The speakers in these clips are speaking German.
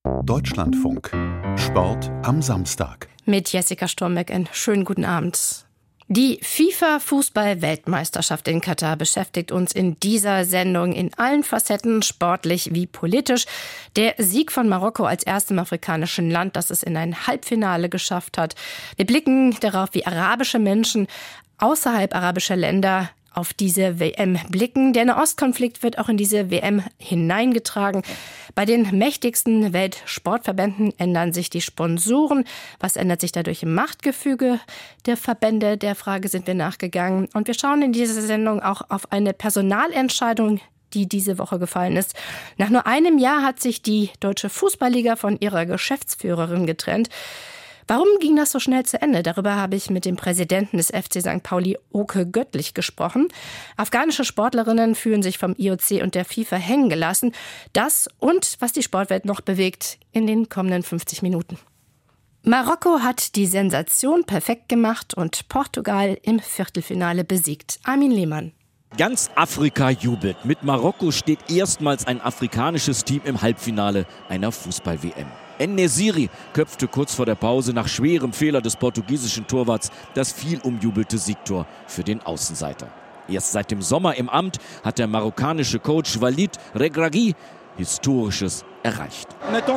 Deutschlandfunk. Sport am Samstag. Mit Jessica Stormbeck einen schönen guten Abend. Die FIFA-Fußball-Weltmeisterschaft in Katar beschäftigt uns in dieser Sendung in allen Facetten, sportlich wie politisch. Der Sieg von Marokko als erstem afrikanischen Land, das es in ein Halbfinale geschafft hat. Wir blicken darauf, wie arabische Menschen außerhalb arabischer Länder auf diese WM blicken. Der Nahostkonflikt wird auch in diese WM hineingetragen. Bei den mächtigsten Weltsportverbänden ändern sich die Sponsoren. Was ändert sich dadurch im Machtgefüge der Verbände? Der Frage sind wir nachgegangen. Und wir schauen in dieser Sendung auch auf eine Personalentscheidung, die diese Woche gefallen ist. Nach nur einem Jahr hat sich die Deutsche Fußballliga von ihrer Geschäftsführerin getrennt. Warum ging das so schnell zu Ende? Darüber habe ich mit dem Präsidenten des FC St. Pauli, Oke Göttlich, gesprochen. Afghanische Sportlerinnen fühlen sich vom IOC und der FIFA hängen gelassen. Das und was die Sportwelt noch bewegt in den kommenden 50 Minuten. Marokko hat die Sensation perfekt gemacht und Portugal im Viertelfinale besiegt. Armin Lehmann. Ganz Afrika jubelt. Mit Marokko steht erstmals ein afrikanisches Team im Halbfinale einer Fußball-WM. En-Nesyri köpfte kurz vor der Pause nach schwerem Fehler des portugiesischen Torwarts das viel umjubelte Siegtor für den Außenseiter. Erst seit dem Sommer im Amt hat der marokkanische Coach Walid Regragui Historisches erreicht.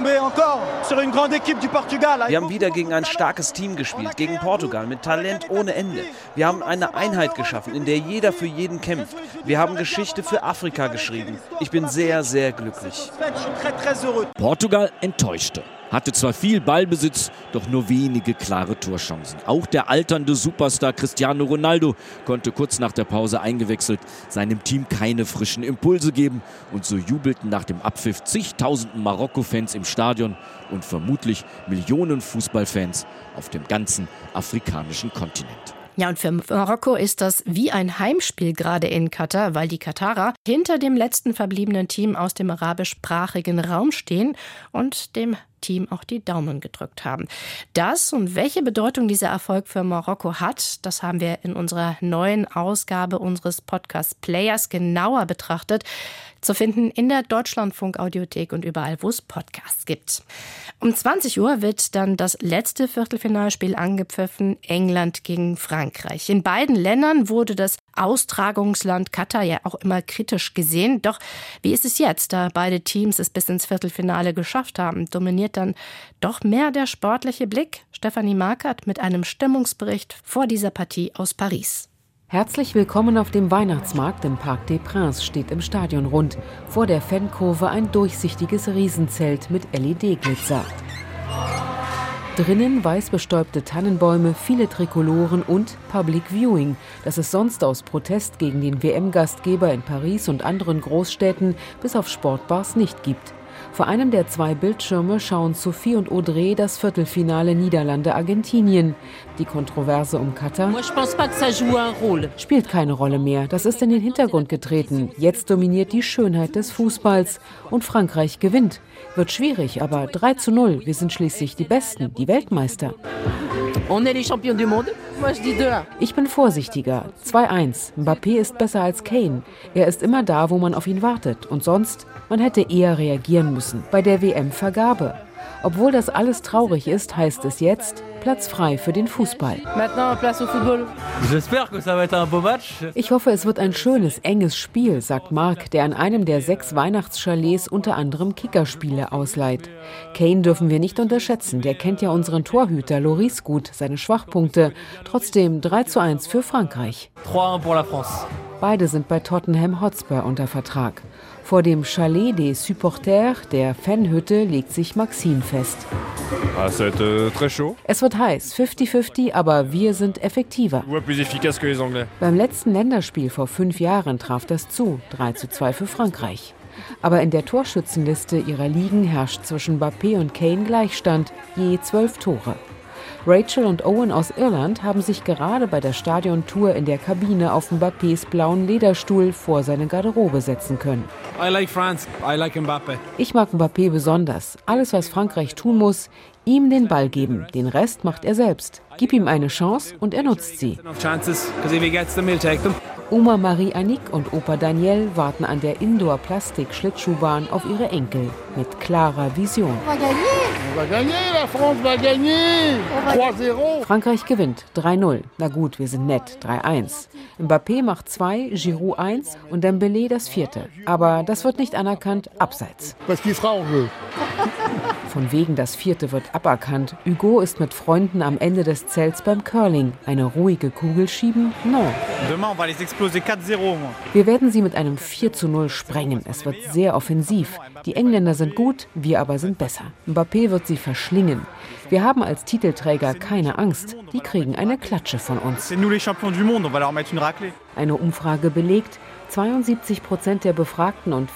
Wir haben wieder gegen ein starkes Team gespielt, gegen Portugal mit Talent ohne Ende. Wir haben eine Einheit geschaffen, in der jeder für jeden kämpft. Wir haben Geschichte für Afrika geschrieben. Ich bin sehr, sehr glücklich. Portugal enttäuschte. Hatte zwar viel Ballbesitz, doch nur wenige klare Torchancen. Auch der alternde Superstar Cristiano Ronaldo konnte kurz nach der Pause eingewechselt seinem Team keine frischen Impulse geben. Und so jubelten nach dem Abpfiff zigtausenden Marokko-Fans im Stadion und vermutlich Millionen Fußballfans auf dem ganzen afrikanischen Kontinent. Ja, und für Marokko ist das wie ein Heimspiel gerade in Katar, weil die Katarer hinter dem letzten verbliebenen Team aus dem arabischsprachigen Raum stehen und dem Team auch die Daumen gedrückt haben. Das und welche Bedeutung dieser Erfolg für Marokko hat, das haben wir in unserer neuen Ausgabe unseres Podcast-Players genauer betrachtet. Zu finden in der Deutschlandfunk-Audiothek und überall, wo es Podcasts gibt. Um 20 Uhr wird dann das letzte Viertelfinalspiel angepfiffen, England gegen Frankreich. In beiden Ländern wurde das Austragungsland Katar ja auch immer kritisch gesehen. Doch wie ist es jetzt, da beide Teams es bis ins Viertelfinale geschafft haben? Dominiert dann doch mehr der sportliche Blick? Stefanie Markert mit einem Stimmungsbericht vor dieser Partie aus Paris. Herzlich willkommen auf dem Weihnachtsmarkt im Parc des Princes steht im Stadion rund. Vor der Fankurve ein durchsichtiges Riesenzelt mit LED-Glitzer. Drinnen weiß bestäubte Tannenbäume, viele Trikoloren und Public Viewing, das es sonst aus Protest gegen den WM-Gastgeber in Paris und anderen Großstädten bis auf Sportbars nicht gibt. Vor einem der zwei Bildschirme schauen Sophie und Audrey das Viertelfinale Niederlande-Argentinien. Die Kontroverse um Katar spielt keine Rolle mehr. Das ist in den Hintergrund getreten. Jetzt dominiert die Schönheit des Fußballs. Und Frankreich gewinnt. Wird schwierig, aber 3:0. Wir sind schließlich die Besten, die Weltmeister. Ich bin vorsichtiger. 2:1. Mbappé ist besser als Kane. Er ist immer da, wo man auf ihn wartet. Und sonst, man hätte eher reagieren müssen. Bei der WM-Vergabe. Obwohl das alles traurig ist, heißt es jetzt, Platz frei für den Fußball. Ich hoffe, es wird ein schönes, enges Spiel, sagt Marc, der an einem der 6 Weihnachtschalets unter anderem Kickerspiele ausleiht. Kane dürfen wir nicht unterschätzen, der kennt ja unseren Torhüter Lloris gut, seine Schwachpunkte. Trotzdem 3:1 für Frankreich. 3-1 pour la France. Beide sind bei Tottenham Hotspur unter Vertrag. Vor dem Chalet des Supporters, der Fanhütte, legt sich Maxime fest. Es wird heiß, 50-50, aber wir sind effektiver. Beim letzten Länderspiel vor 5 Jahren traf das zu, 3:2 für Frankreich. Aber in der Torschützenliste ihrer Ligen herrscht zwischen Mbappé und Kane Gleichstand, je 12 Tore. Rachel und Owen aus Irland haben sich gerade bei der Stadiontour in der Kabine auf Mbappés blauen Lederstuhl vor seine Garderobe setzen können. I like France. I like Mbappé. Ich mag Mbappé besonders. Alles, was Frankreich tun muss, ihm den Ball geben. Den Rest macht er selbst. Gib ihm eine Chance und er nutzt sie. Oma Marie-Annick und Opa Daniel warten an der Indoor-Plastik-Schlittschuhbahn auf ihre Enkel mit klarer Vision. Frankreich gewinnt 3-0. Na gut, wir sind nett, 3-1. Mbappé macht 2, Giroud 1 und Dembélé das 4. Aber das wird nicht anerkannt, abseits. Von wegen das 4. wird aberkannt. Hugo ist mit Freunden am Ende des Zelts beim Curling. Eine ruhige Kugel schieben? No. Wir werden sie mit einem 4-0 sprengen. Es wird sehr offensiv. Die Engländer sind gut, wir aber sind besser. Mbappé wird sie verschlingen. Wir haben als Titelträger keine Angst. Die kriegen eine Klatsche von uns. Eine Umfrage belegt, 72% der Befragten und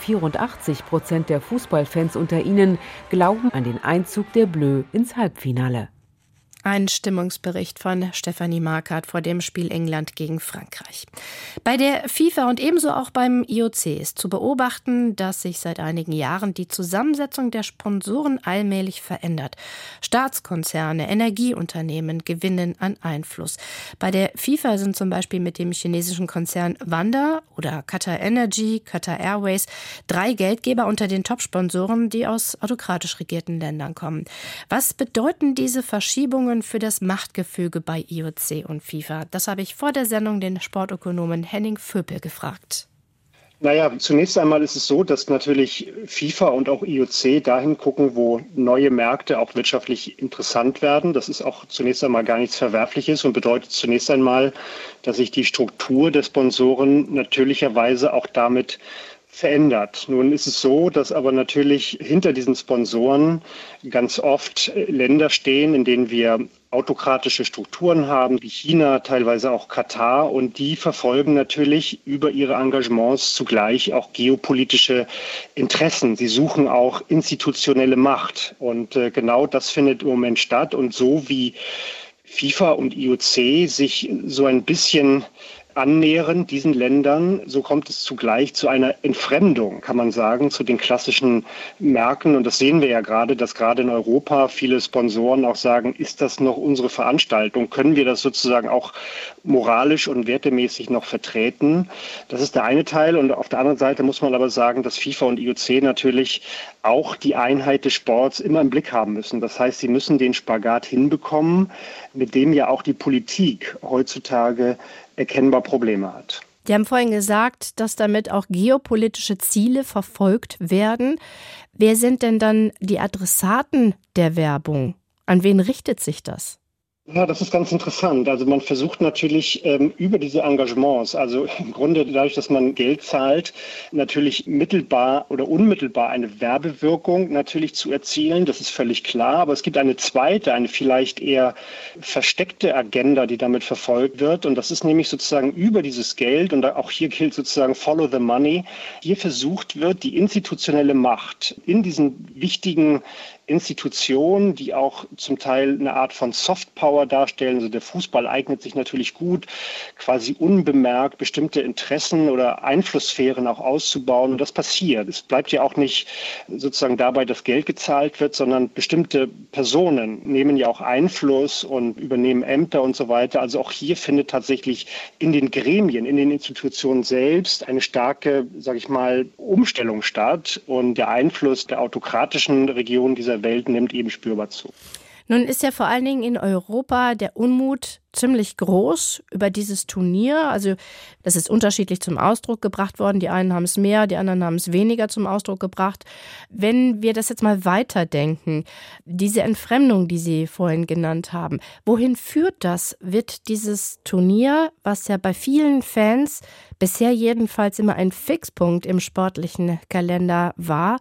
84% der Fußballfans unter ihnen glauben an den Einzug der Bleus ins Halbfinale. Ein Stimmungsbericht von Stefanie Markert vor dem Spiel England gegen Frankreich. Bei der FIFA und ebenso auch beim IOC ist zu beobachten, dass sich seit einigen Jahren die Zusammensetzung der Sponsoren allmählich verändert. Staatskonzerne, Energieunternehmen gewinnen an Einfluss. Bei der FIFA sind zum Beispiel mit dem chinesischen Konzern Wanda oder Qatar Energy, Qatar Airways 3 Geldgeber unter den Top-Sponsoren, die aus autokratisch regierten Ländern kommen. Was bedeuten diese Verschiebungen für das Machtgefüge bei IOC und FIFA? Das habe ich vor der Sendung den Sportökonomen Henning Vöpel gefragt. Naja, zunächst einmal ist es so, dass natürlich FIFA und auch IOC dahin gucken, wo neue Märkte auch wirtschaftlich interessant werden. Das ist auch zunächst einmal gar nichts Verwerfliches und bedeutet zunächst einmal, dass sich die Struktur der Sponsoren natürlicherweise auch damit verändert. Nun ist es so, dass aber natürlich hinter diesen Sponsoren ganz oft Länder stehen, in denen wir autokratische Strukturen haben, wie China, teilweise auch Katar, und die verfolgen natürlich über ihre Engagements zugleich auch geopolitische Interessen. Sie suchen auch institutionelle Macht und genau das findet im Moment statt. Und so wie FIFA und IOC sich so ein bisschen annähern diesen Ländern, so kommt es zugleich zu einer Entfremdung, kann man sagen, zu den klassischen Märkten. Und das sehen wir ja gerade, dass gerade in Europa viele Sponsoren auch sagen, ist das noch unsere Veranstaltung? Können wir das sozusagen auch moralisch und wertemäßig noch vertreten? Das ist der eine Teil. Und auf der anderen Seite muss man aber sagen, dass FIFA und IOC natürlich auch die Einheit des Sports immer im Blick haben müssen. Das heißt, sie müssen den Spagat hinbekommen, mit dem ja auch die Politik heutzutage erkennbar Probleme hat. Sie haben vorhin gesagt, dass damit auch geopolitische Ziele verfolgt werden. Wer sind denn dann die Adressaten der Werbung? An wen richtet sich das? Ja, das ist ganz interessant. Also man versucht natürlich über diese Engagements, also im Grunde dadurch, dass man Geld zahlt, natürlich mittelbar oder unmittelbar eine Werbewirkung natürlich zu erzielen. Das ist völlig klar. Aber es gibt eine zweite, eine vielleicht eher versteckte Agenda, die damit verfolgt wird. Und das ist nämlich sozusagen über dieses Geld, und auch hier gilt sozusagen Follow the Money, hier versucht wird, die institutionelle Macht in diesen wichtigen Institutionen, die auch zum Teil eine Art von Softpower darstellen. Also der Fußball eignet sich natürlich gut, quasi unbemerkt bestimmte Interessen oder Einflusssphären auch auszubauen. Und das passiert. Es bleibt ja auch nicht sozusagen dabei, dass Geld gezahlt wird, sondern bestimmte Personen nehmen ja auch Einfluss und übernehmen Ämter und so weiter. Also auch hier findet tatsächlich in den Gremien, in den Institutionen selbst eine starke, sage ich mal, Umstellung statt. Und der Einfluss der autokratischen Regionen dieser Welt nimmt eben spürbar zu. Nun ist ja vor allen Dingen in Europa der Unmut ziemlich groß über dieses Turnier. Also das ist unterschiedlich zum Ausdruck gebracht worden. Die einen haben es mehr, die anderen haben es weniger zum Ausdruck gebracht. Wenn wir das jetzt mal weiterdenken, diese Entfremdung, die Sie vorhin genannt haben, wohin führt das? Wird dieses Turnier, was ja bei vielen Fans bisher jedenfalls immer ein Fixpunkt im sportlichen Kalender war,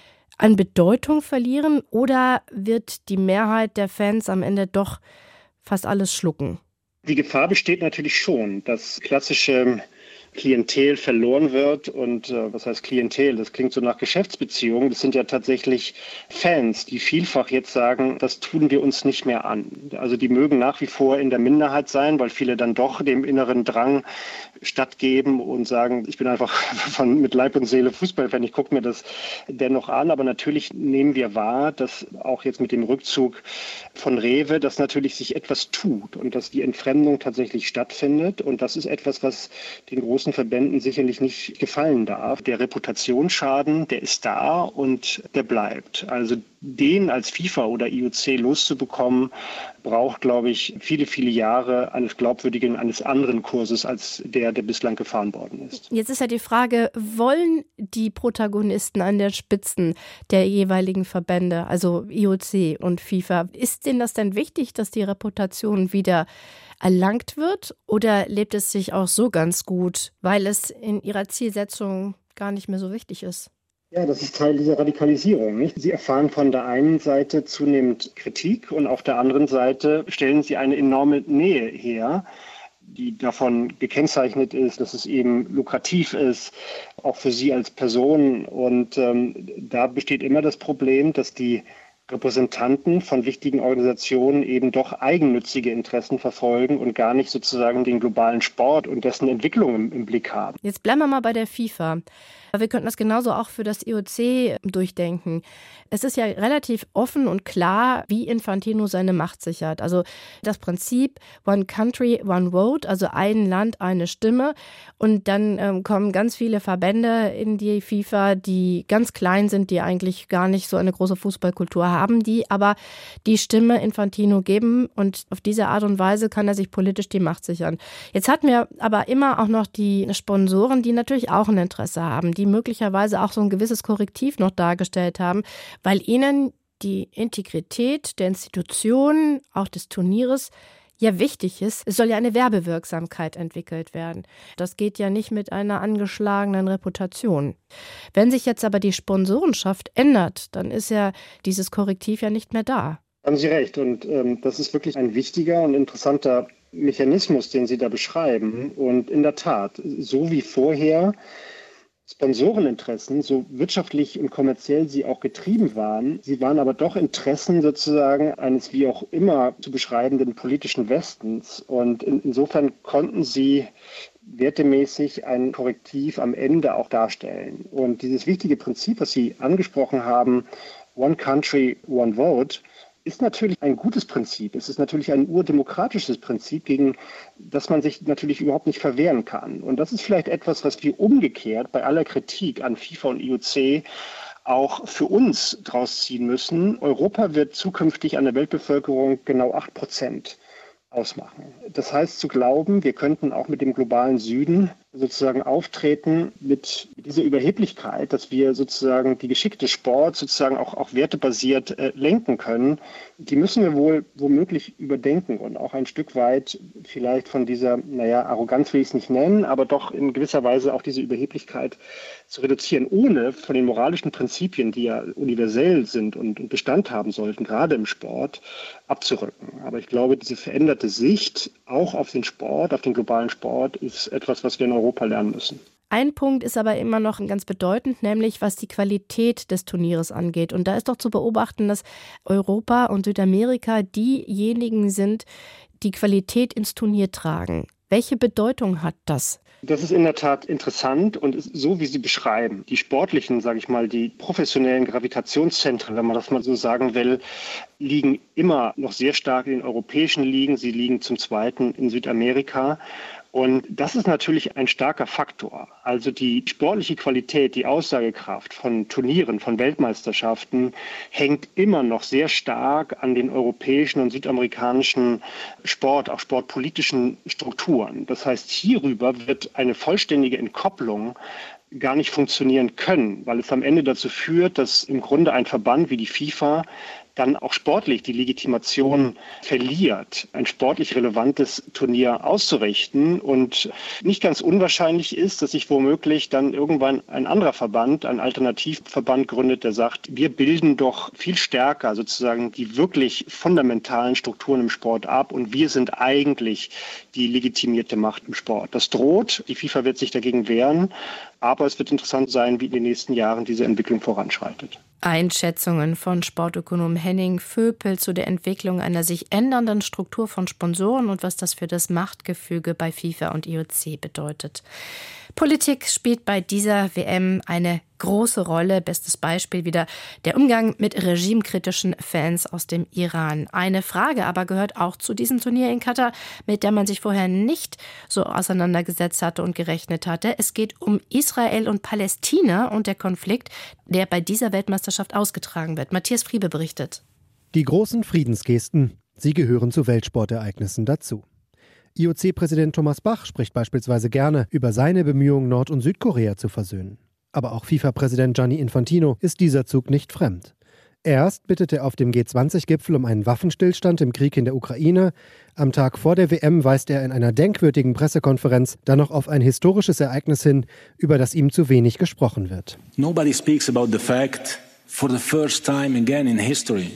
an Bedeutung verlieren, oder wird die Mehrheit der Fans am Ende doch fast alles schlucken? Die Gefahr besteht natürlich schon, dass klassische Klientel verloren wird. Und was heißt Klientel? Das klingt so nach Geschäftsbeziehungen. Das sind ja tatsächlich Fans, die vielfach jetzt sagen, das tun wir uns nicht mehr an. Also die mögen nach wie vor in der Minderheit sein, weil viele dann doch dem inneren Drang stattgeben und sagen, ich bin einfach mit Leib und Seele Fußballfan, ich gucke mir das dennoch an. Aber natürlich nehmen wir wahr, dass auch jetzt mit dem Rückzug von Rewe, dass natürlich sich etwas tut und dass die Entfremdung tatsächlich stattfindet. Und das ist etwas, was den großen großen Verbänden sicherlich nicht gefallen darf. Der Reputationsschaden, der ist da und der bleibt. Also den als FIFA oder IOC loszubekommen, braucht, glaube ich, viele, viele Jahre eines glaubwürdigen, eines anderen Kurses als der bislang gefahren worden ist. Jetzt ist ja die Frage, wollen die Protagonisten an der Spitzen der jeweiligen Verbände, also IOC und FIFA, ist denen das denn wichtig, dass die Reputation wieder erlangt wird? Oder lebt es sich auch so ganz gut, weil es in ihrer Zielsetzung gar nicht mehr so wichtig ist? Ja, das ist Teil dieser Radikalisierung, nicht? Sie erfahren von der einen Seite zunehmend Kritik und auf der anderen Seite stellen sie eine enorme Nähe her, die davon gekennzeichnet ist, dass es eben lukrativ ist, auch für sie als Person. Und da besteht immer das Problem, dass die Repräsentanten von wichtigen Organisationen eben doch eigennützige Interessen verfolgen und gar nicht sozusagen den globalen Sport und dessen Entwicklung im Blick haben. Jetzt bleiben wir mal bei der FIFA. Wir könnten das genauso auch für das IOC durchdenken. Es ist ja relativ offen und klar, wie Infantino seine Macht sichert. Also das Prinzip One Country, One Vote, also ein Land, eine Stimme. Und dann kommen ganz viele Verbände in die FIFA, die ganz klein sind, die eigentlich gar nicht so eine große Fußballkultur haben, die aber die Stimme Infantino geben. Und auf diese Art und Weise kann er sich politisch die Macht sichern. Jetzt hatten wir aber immer auch noch die Sponsoren, die natürlich auch ein Interesse haben, die möglicherweise auch so ein gewisses Korrektiv noch dargestellt haben, weil ihnen die Integrität der Institutionen, auch des Turnieres, ja wichtig ist. Es soll ja eine Werbewirksamkeit entwickelt werden. Das geht ja nicht mit einer angeschlagenen Reputation. Wenn sich jetzt aber die Sponsorenschaft ändert, dann ist ja dieses Korrektiv ja nicht mehr da. Haben Sie recht. Und das ist wirklich ein wichtiger und interessanter Mechanismus, den Sie da beschreiben. Und in der Tat, so wie vorher Sponsoreninteressen, so wirtschaftlich und kommerziell sie auch getrieben waren, sie waren aber doch Interessen sozusagen eines wie auch immer zu beschreibenden politischen Westens. Und insofern konnten sie wertemäßig ein Korrektiv am Ende auch darstellen. Und dieses wichtige Prinzip, was Sie angesprochen haben, One Country, One Vote, ist natürlich ein gutes Prinzip. Es ist natürlich ein urdemokratisches Prinzip, gegen das man sich natürlich überhaupt nicht verwehren kann. Und das ist vielleicht etwas, was wir umgekehrt bei aller Kritik an FIFA und IOC auch für uns draus ziehen müssen. Europa wird zukünftig an der Weltbevölkerung genau 8% ausmachen. Das heißt zu glauben, wir könnten auch mit dem globalen Süden sozusagen auftreten mit dieser Überheblichkeit, dass wir sozusagen die Geschichte des Sports sozusagen auch wertebasiert lenken können, die müssen wir womöglich überdenken und auch ein Stück weit vielleicht von dieser, Arroganz will ich es nicht nennen, aber doch in gewisser Weise auch diese Überheblichkeit zu reduzieren, ohne von den moralischen Prinzipien, die ja universell sind und Bestand haben sollten, gerade im Sport, abzurücken. Aber ich glaube, diese veränderte Sicht auch auf den Sport, auf den globalen Sport, ist etwas, was wir in Europa lernen müssen. Ein Punkt ist aber immer noch ganz bedeutend, nämlich was die Qualität des Turnieres angeht. Und da ist doch zu beobachten, dass Europa und Südamerika diejenigen sind, die Qualität ins Turnier tragen. Welche Bedeutung hat das? Das ist in der Tat interessant und ist so, wie Sie beschreiben. Die sportlichen, sage ich mal, die professionellen Gravitationszentren, wenn man das mal so sagen will, liegen immer noch sehr stark in den europäischen Ligen. Sie liegen zum Zweiten in Südamerika. Und das ist natürlich ein starker Faktor. Also die sportliche Qualität, die Aussagekraft von Turnieren, von Weltmeisterschaften hängt immer noch sehr stark an den europäischen und südamerikanischen Sport, auch sportpolitischen Strukturen. Das heißt, hierüber wird eine vollständige Entkopplung gar nicht funktionieren können, weil es am Ende dazu führt, dass im Grunde ein Verband wie die FIFA dann auch sportlich die Legitimation verliert, ein sportlich relevantes Turnier auszurichten. Und nicht ganz unwahrscheinlich ist, dass sich womöglich dann irgendwann ein anderer Verband, ein Alternativverband gründet, der sagt, wir bilden doch viel stärker sozusagen die wirklich fundamentalen Strukturen im Sport ab und wir sind eigentlich die legitimierte Macht im Sport. Das droht, die FIFA wird sich dagegen wehren, aber es wird interessant sein, wie in den nächsten Jahren diese Entwicklung voranschreitet. Einschätzungen von Sportökonom Henning Vöpel zu der Entwicklung einer sich ändernden Struktur von Sponsoren und was das für das Machtgefüge bei FIFA und IOC bedeutet. Politik spielt bei dieser WM eine große Rolle. Bestes Beispiel wieder der Umgang mit regimekritischen Fans aus dem Iran. Eine Frage aber gehört auch zu diesem Turnier in Katar, mit der man sich vorher nicht so auseinandergesetzt hatte und gerechnet hatte. Es geht um Israel und Palästina und der Konflikt, der bei dieser Weltmeisterschaft ausgetragen wird. Matthias Friebe berichtet. Die großen Friedensgesten, sie gehören zu Weltsportereignissen dazu. IOC-Präsident Thomas Bach spricht beispielsweise gerne über seine Bemühungen, Nord- und Südkorea zu versöhnen. Aber auch FIFA-Präsident Gianni Infantino ist dieser Zug nicht fremd. Erst bittet er auf dem G20-Gipfel um einen Waffenstillstand im Krieg in der Ukraine. Am Tag vor der WM weist er in einer denkwürdigen Pressekonferenz dann noch auf ein historisches Ereignis hin, über das ihm zu wenig gesprochen wird. Nobody speaks about the fact, for the first time again in history,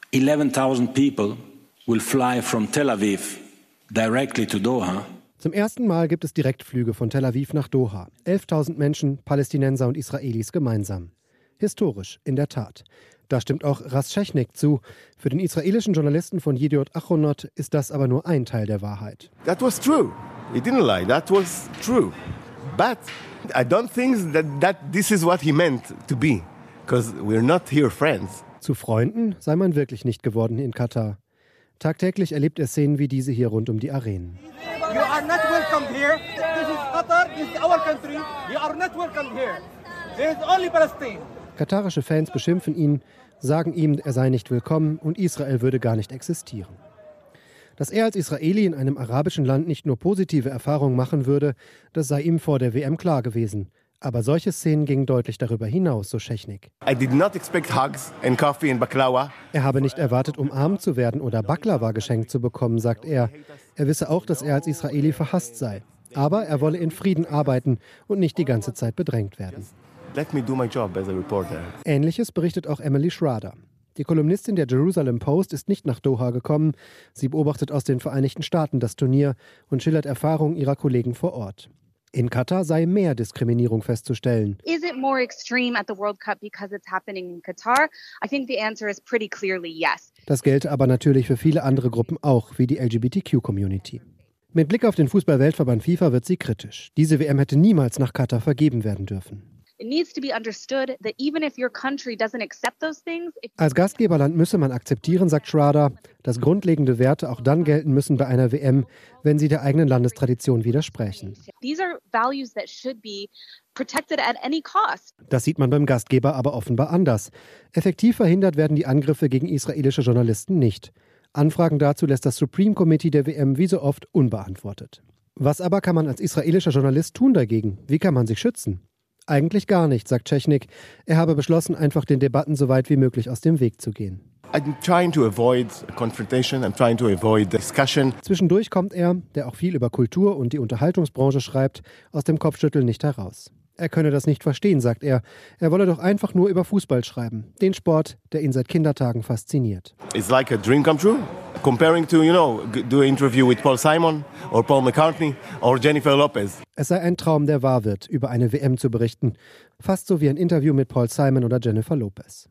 11,000 people will fly from Tel Aviv directly to Doha. Zum ersten Mal gibt es Direktflüge von Tel Aviv nach Doha. 11.000 Menschen, Palästinenser und Israelis gemeinsam. Historisch, in der Tat. Da stimmt auch Ras Schechnik zu. Für den israelischen Journalisten von Yediot Achronot ist das aber nur ein Teil der Wahrheit. That was true. He didn't lie. That was true. But I don't think that this is what he meant to be. Because we're not here friends. Zu Freunden sei man wirklich nicht geworden in Katar. Tagtäglich erlebt er Szenen wie diese hier rund um die Arenen. You are not welcome here. This is Qatar, this is our country. You are not welcome here. There is only Palestine. Katarische Fans beschimpfen ihn, sagen ihm, er sei nicht willkommen und Israel würde gar nicht existieren. Dass er als Israeli in einem arabischen Land nicht nur positive Erfahrungen machen würde, das sei ihm vor der WM klar gewesen. Aber solche Szenen gingen deutlich darüber hinaus, so Schechnik. I did not expect hugs and coffee and baklava. Er habe nicht erwartet, umarmt zu werden oder Baklava geschenkt zu bekommen, sagt er. Er wisse auch, dass er als Israeli verhasst sei. Aber er wolle in Frieden arbeiten und nicht die ganze Zeit bedrängt werden. Let me do my job as a reporter. Ähnliches berichtet auch Emily Schrader. Die Kolumnistin der Jerusalem Post ist nicht nach Doha gekommen. Sie beobachtet aus den Vereinigten Staaten das Turnier und schildert Erfahrungen ihrer Kollegen vor Ort. In Katar sei mehr Diskriminierung festzustellen. Is it more extreme at the World Cup because it's happening in Qatar? I think the answer is pretty clearly yes. Das gelte aber natürlich für viele andere Gruppen auch, wie die LGBTQ-Community. Mit Blick auf den Fußball-Weltverband FIFA wird sie kritisch. Diese WM hätte niemals nach Katar vergeben werden dürfen. It needs to be understood that even if your country doesn't accept those things. Als Gastgeberland müsse man akzeptieren, sagt Schrader, dass grundlegende Werte auch dann gelten müssen bei einer WM, wenn sie der eigenen Landestradition widersprechen. These are values that should be protected at any cost. Das sieht man beim Gastgeber aber offenbar anders. Effektiv verhindert werden die Angriffe gegen israelische Journalisten nicht. Anfragen dazu lässt das Supreme Committee der WM wie so oft unbeantwortet. Was aber kann man als israelischer Journalist tun dagegen? Wie kann man sich schützen? Eigentlich gar nichts, sagt Schechnik. Er habe beschlossen, einfach den Debatten so weit wie möglich aus dem Weg zu gehen. I'm trying to avoid confrontation, I'm trying to avoid discussion. Zwischendurch kommt er, der auch viel über Kultur und die Unterhaltungsbranche schreibt, aus dem Kopfschütteln nicht heraus. Er könne das nicht verstehen, sagt er. Er wolle doch einfach nur über Fußball schreiben. Den Sport, der ihn seit Kindertagen fasziniert. It's like a dream come true. Comparing to, do an interview with Paul Simon or Paul McCartney or Jennifer Lopez. Es sei ein Traum, der wahr wird, über eine WM zu berichten. Fast so wie ein Interview mit Paul Simon oder Jennifer Lopez.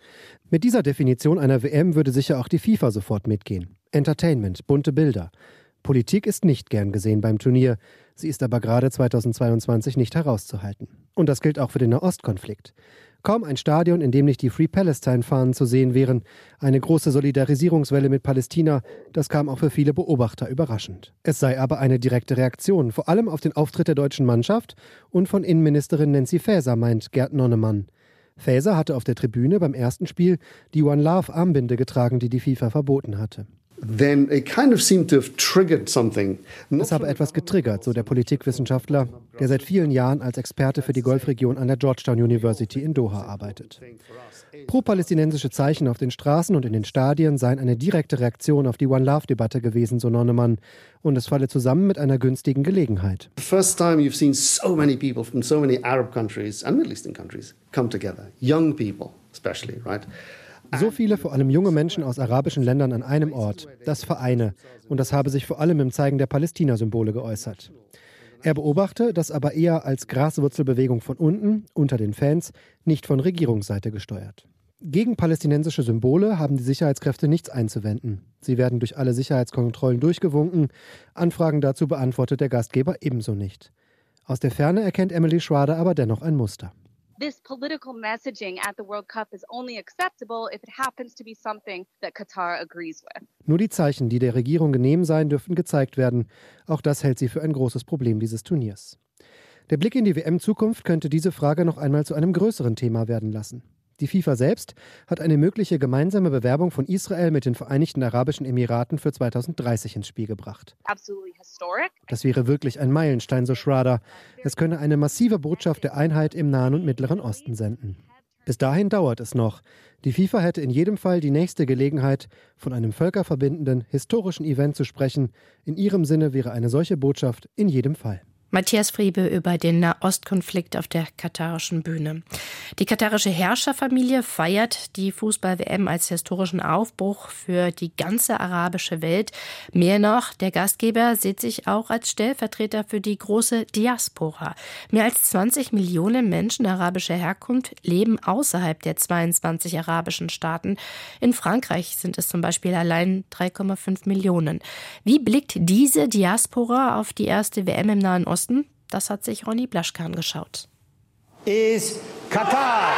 Mit dieser Definition einer WM würde sicher auch die FIFA sofort mitgehen. Entertainment, bunte Bilder. Politik ist nicht gern gesehen beim Turnier. Sie ist aber gerade 2022 nicht herauszuhalten. Und das gilt auch für den Nahostkonflikt. Kaum ein Stadion, in dem nicht die Free Palestine-Fahnen zu sehen wären. Eine große Solidarisierungswelle mit Palästina, das kam auch für viele Beobachter überraschend. Es sei aber eine direkte Reaktion, vor allem auf den Auftritt der deutschen Mannschaft und von Innenministerin Nancy Faeser, meint Gerd Nonnemann. Faeser hatte auf der Tribüne beim ersten Spiel die One Love Armbinde getragen, die die FIFA verboten hatte. Es habe etwas getriggert, so der Politikwissenschaftler, der seit vielen Jahren als Experte für die Golfregion an der Georgetown University in Doha arbeitet. Pro-palästinensische Zeichen auf den Straßen und in den Stadien seien eine direkte Reaktion auf die One-Love-Debatte gewesen, so Nonnemann. Und es falle zusammen mit einer günstigen Gelegenheit. First time you've seen so many people from so many Arab countries and Middle Eastern countries come together. Young people especially, right? So viele, vor allem junge Menschen aus arabischen Ländern an einem Ort, das vereine. Und das habe sich vor allem im Zeigen der Palästina-Symbole geäußert. Er beobachte, das aber eher als Graswurzelbewegung von unten, unter den Fans, nicht von Regierungsseite gesteuert. Gegen palästinensische Symbole haben die Sicherheitskräfte nichts einzuwenden. Sie werden durch alle Sicherheitskontrollen durchgewunken. Anfragen dazu beantwortet der Gastgeber ebenso nicht. Aus der Ferne erkennt Emily Schrader aber dennoch ein Muster. This political messaging at the World Cup is only acceptable if it happens to be something that Qatar agrees with. Nur die Zeichen, die der Regierung genehm seien, dürften gezeigt werden. Auch das hält sie für ein großes Problem dieses Turniers. Der Blick in die WM-Zukunft könnte diese Frage noch einmal zu einem größeren Thema werden lassen. Die FIFA selbst hat eine mögliche gemeinsame Bewerbung von Israel mit den Vereinigten Arabischen Emiraten für 2030 ins Spiel gebracht. Das wäre wirklich ein Meilenstein, so Schrader. Es könne eine massive Botschaft der Einheit im Nahen und Mittleren Osten senden. Bis dahin dauert es noch. Die FIFA hätte in jedem Fall die nächste Gelegenheit, von einem völkerverbindenden, historischen Event zu sprechen. In ihrem Sinne wäre eine solche Botschaft in jedem Fall. Matthias Friebe über den Nahostkonflikt auf der katarischen Bühne. Die katarische Herrscherfamilie feiert die Fußball-WM als historischen Aufbruch für die ganze arabische Welt. Mehr noch, der Gastgeber sieht sich auch als Stellvertreter für die große Diaspora. Mehr als 20 Millionen Menschen arabischer Herkunft leben außerhalb der 22 arabischen Staaten. In Frankreich sind es zum Beispiel allein 3,5 Millionen. Wie blickt diese Diaspora auf die erste WM im Nahen Osten? Das hat sich Ronny Blaschke angeschaut. Ist Katar.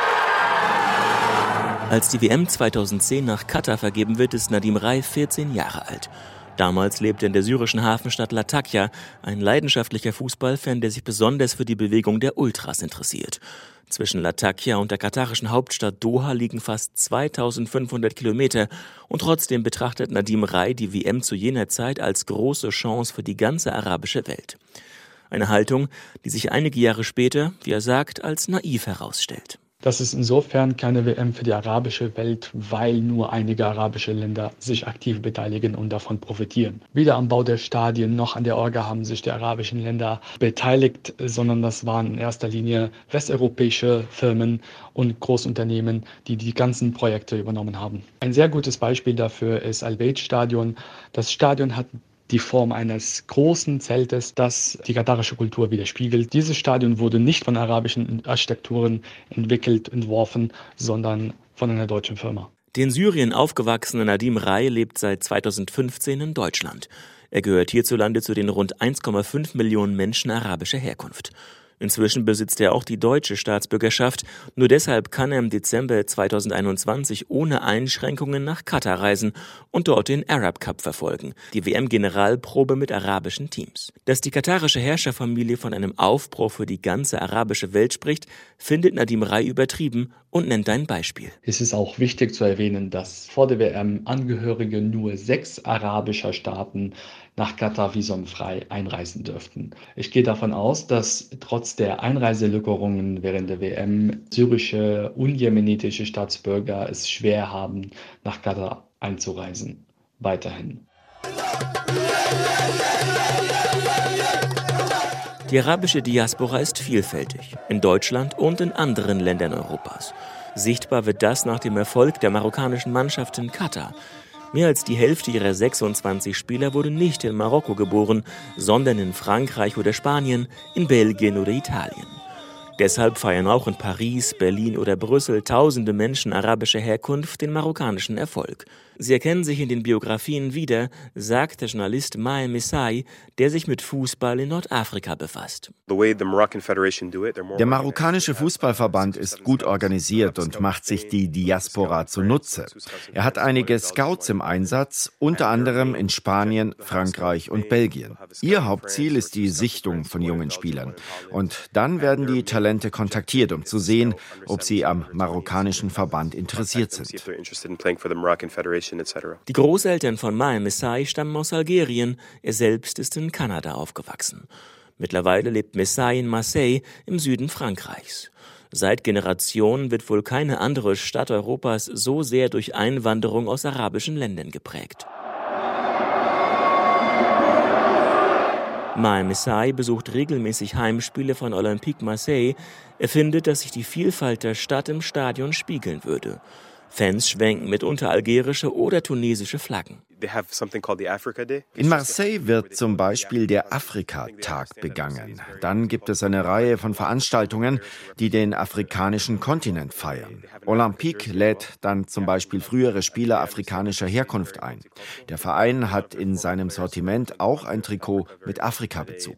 Als die WM 2010 nach Katar vergeben wird, ist Nadim Rai 14 Jahre alt. Damals lebte in der syrischen Hafenstadt Latakia ein leidenschaftlicher Fußballfan, der sich besonders für die Bewegung der Ultras interessiert. Zwischen Latakia und der katarischen Hauptstadt Doha liegen fast 2500 Kilometer und trotzdem betrachtet Nadim Rai die WM zu jener Zeit als große Chance für die ganze arabische Welt. Eine Haltung, die sich einige Jahre später, wie er sagt, als naiv herausstellt. Das ist insofern keine WM für die arabische Welt, weil nur einige arabische Länder sich aktiv beteiligen und davon profitieren. Weder am Bau der Stadien noch an der Orga haben sich die arabischen Länder beteiligt, sondern das waren in erster Linie westeuropäische Firmen und Großunternehmen, die die ganzen Projekte übernommen haben. Ein sehr gutes Beispiel dafür ist Al-Bayt-Stadion. Das Stadion hat die Form eines großen Zeltes, das die katarische Kultur widerspiegelt. Dieses Stadion wurde nicht von arabischen Architekturen entwickelt, entworfen, sondern von einer deutschen Firma. Der in Syrien aufgewachsene Nadim Rai lebt seit 2015 in Deutschland. Er gehört hierzulande zu den rund 1,5 Millionen Menschen arabischer Herkunft. Inzwischen besitzt er auch die deutsche Staatsbürgerschaft. Nur deshalb kann er im Dezember 2021 ohne Einschränkungen nach Katar reisen und dort den Arab Cup verfolgen, die WM-Generalprobe mit arabischen Teams. Dass die katarische Herrscherfamilie von einem Aufbruch für die ganze arabische Welt spricht, findet Nadim Rai übertrieben und nennt ein Beispiel. Es ist auch wichtig zu erwähnen, dass vor der WM Angehörige nur 6 arabischer Staaten nach Katar visumfrei einreisen dürften. Ich gehe davon aus, dass trotz der Einreiselockerungen während der WM syrische und jemenitische Staatsbürger es schwer haben, nach Katar einzureisen. Weiterhin. Die arabische Diaspora ist vielfältig, in Deutschland und in anderen Ländern Europas. Sichtbar wird das nach dem Erfolg der marokkanischen Mannschaft in Katar. Mehr als die Hälfte ihrer 26 Spieler wurde nicht in Marokko geboren, sondern in Frankreich oder Spanien, in Belgien oder Italien. Deshalb feiern auch in Paris, Berlin oder Brüssel tausende Menschen arabischer Herkunft den marokkanischen Erfolg. Sie erkennen sich in den Biografien wieder, sagt der Journalist Maher Messai, der sich mit Fußball in Nordafrika befasst. Der marokkanische Fußballverband ist gut organisiert und macht sich die Diaspora zunutze. Er hat einige Scouts im Einsatz, unter anderem in Spanien, Frankreich und Belgien. Ihr Hauptziel ist die Sichtung von jungen Spielern. Und dann werden die Talente kontaktiert, um zu sehen, ob sie am marokkanischen Verband interessiert sind. Die Großeltern von Maher Messai stammen aus Algerien, er selbst ist in Kanada aufgewachsen. Mittlerweile lebt Messai in Marseille im Süden Frankreichs. Seit Generationen wird wohl keine andere Stadt Europas so sehr durch Einwanderung aus arabischen Ländern geprägt. Maher Messai besucht regelmäßig Heimspiele von Olympique Marseille. Er findet, dass sich die Vielfalt der Stadt im Stadion spiegeln würde. Fans schwenken mitunter algerische oder tunesische Flaggen. In Marseille wird zum Beispiel der Afrika-Tag begangen. Dann gibt es eine Reihe von Veranstaltungen, die den afrikanischen Kontinent feiern. Olympique lädt dann zum Beispiel frühere Spieler afrikanischer Herkunft ein. Der Verein hat in seinem Sortiment auch ein Trikot mit Afrika-Bezug.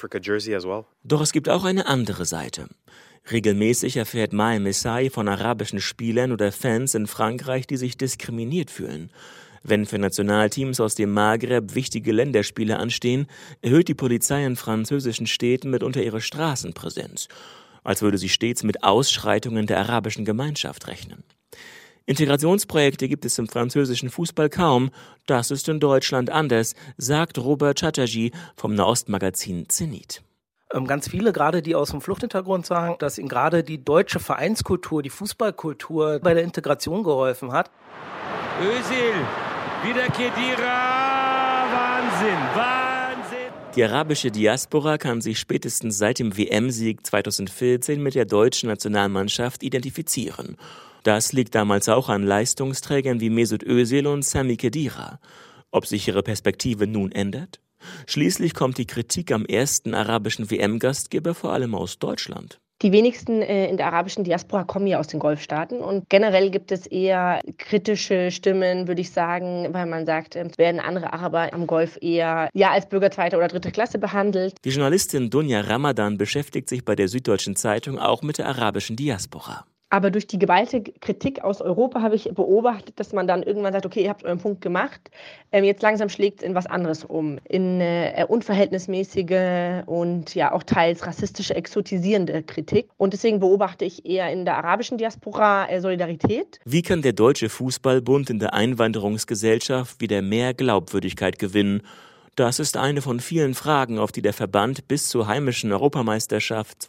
Doch es gibt auch eine andere Seite. Regelmäßig erfährt Mahe Messahi von arabischen Spielern oder Fans in Frankreich, die sich diskriminiert fühlen. Wenn für Nationalteams aus dem Maghreb wichtige Länderspiele anstehen, erhöht die Polizei in französischen Städten mitunter ihre Straßenpräsenz, als würde sie stets mit Ausschreitungen der arabischen Gemeinschaft rechnen. Integrationsprojekte gibt es im französischen Fußball kaum, das ist in Deutschland anders, sagt Robert Chatterjee vom Nahostmagazin Zenit. Ganz viele, gerade die aus dem Fluchthintergrund, sagen, dass ihnen gerade die deutsche Vereinskultur, die Fußballkultur bei der Integration geholfen hat. Özil, wieder Khedira, Wahnsinn. Die arabische Diaspora kann sich spätestens seit dem WM-Sieg 2014 mit der deutschen Nationalmannschaft identifizieren. Das liegt damals auch an Leistungsträgern wie Mesut Özil und Sami Khedira. Ob sich ihre Perspektive nun ändert? Schließlich kommt die Kritik am ersten arabischen WM-Gastgeber vor allem aus Deutschland. Die wenigsten in der arabischen Diaspora kommen ja aus den Golfstaaten und generell gibt es eher kritische Stimmen, würde ich sagen, weil man sagt, werden andere Araber am Golf eher als Bürger zweiter oder dritter Klasse behandelt. Die Journalistin Dunja Ramadan beschäftigt sich bei der Süddeutschen Zeitung auch mit der arabischen Diaspora. Aber durch die geballte Kritik aus Europa habe ich beobachtet, dass man dann irgendwann sagt, okay, ihr habt euren Punkt gemacht, jetzt langsam schlägt es in was anderes um. In unverhältnismäßige und ja auch teils rassistische, exotisierende Kritik. Und deswegen beobachte ich eher in der arabischen Diaspora Solidarität. Wie kann der Deutsche Fußballbund in der Einwanderungsgesellschaft wieder mehr Glaubwürdigkeit gewinnen? Das ist eine von vielen Fragen, auf die der Verband bis zur heimischen Europameisterschaft